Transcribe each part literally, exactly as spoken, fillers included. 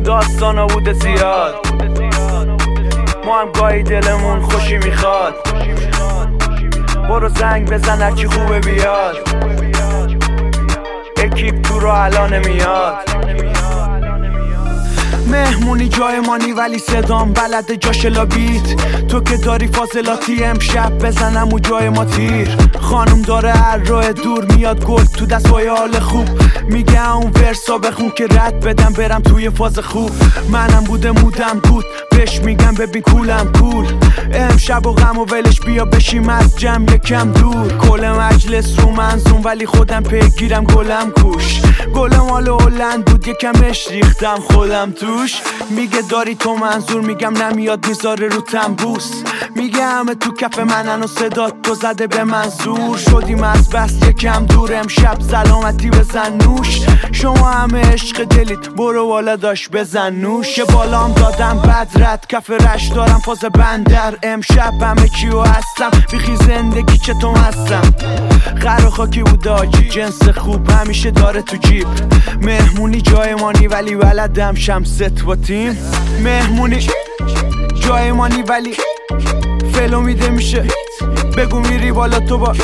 داستانا بوده زیاد، ما هم گاهی دلمون خوشی میخواد. برو زنگ بزن هرچی خوبه بیاد، اکیپ تو رو الان میاد. مهمونی جای مانی ولی صدام بلده جاش لابیت. تو که داری فاصلاتی امشب بزنم و جای ما تیر. خانم داره هر راه دور میاد گل تو دستای حال خوب. میگه اون ورسا بخون که رد بدم برم توی فاز خوب. منم بوده مودم بود بهش میگم ببین کولم کول. امشب و غم و ولش بیا بشیم از جمع یکم دور. کل مجلس رو منظوم ولی خودم پیگیرم گلم کوش. گلم حال هلند بود یکمش ریختم خودم توش. میگه داری تو منظور میگم نمیاد میذاره رو تنبوس. میگه همه تو کف منن و صدا تو زده به منظور. شدیم از بس یکم دور امشب سلامتی بزن نوش. شما همه عشق دلید برو بالا داشت بزن نوش. که بالام دادم بدرد کف رش دارم فاز بندر. امشب همه کیو هستم بیخی زندگی چطور هستم. قرار خاکی بود آجی جنس خوب همیشه داره تو جیب. مهمونی جای مانی ولی ولدم شمست با تیم. مهمونی جای مانی ولی فلو میده میشه بگو میری بالا تو با.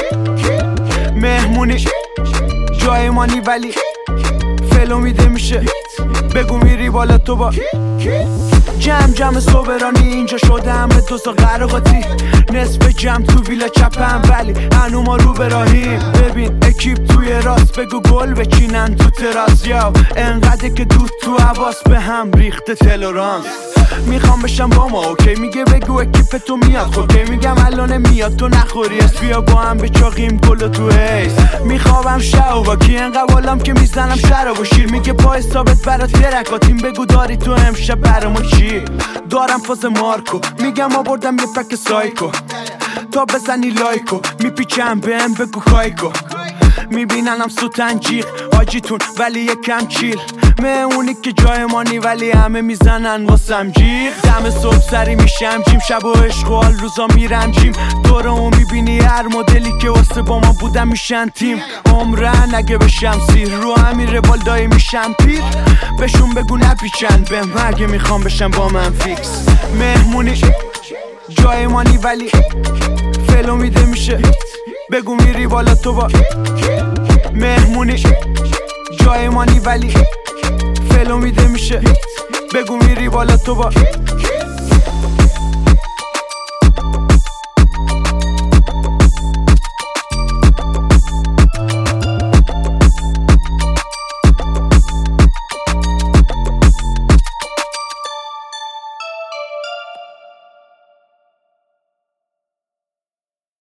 مهمونی جای مانی ولی فلو میده میشه بگو میری بالا تو با. جمع جمع صبرانی اینجا شده همه دوستا قراقاتی. نصف جمع تو ویلا چپم ولی هنو ما رو براهیم. ببین اکیپ توی راست بگو گل بچینن تو تراس. یا انقدر که دود تو حواس به هم ریخته تلورانس. میخوام بشم با ما اوکی میگه بگو اکیپ تو میاد خوکی. میگم الان میاد تو نخوری اس بیا با هم بچاقیم گل تو هیس. میخوابم شو با کی انقدر والام که میزنم شراب و شیر. میگه با حسابت برات درکاتیم بگو داری تو امشب برامو چی. دارم فاز مارکو میگم آوردم یه پک سایکو. تا بزنی لایکو میپیچم بهم بگو کایکو. میبیننم سوتن جیغ آجیتون ولی یکم چیل. مهمونی که جای مانی ولی همه میزنن واسم جیغ. دم صبح سری میشم جیم شب و عشق و حال روزا میرم جیم. دورمو میبینی هر مدلی که واسه با ما بودم میشن تیم. عمرن اگه بشم سیر رو همین روال دایی میشم پیر. بهشون بگو نپیچن بهم اگه میخوام بشم با من فیکس. مهمونی جای مانی ولی فلو میده میشه بگو میری بالا تو با. مهمونی جای مانی ولی فلو میده میشه بگو میری بالا تو با.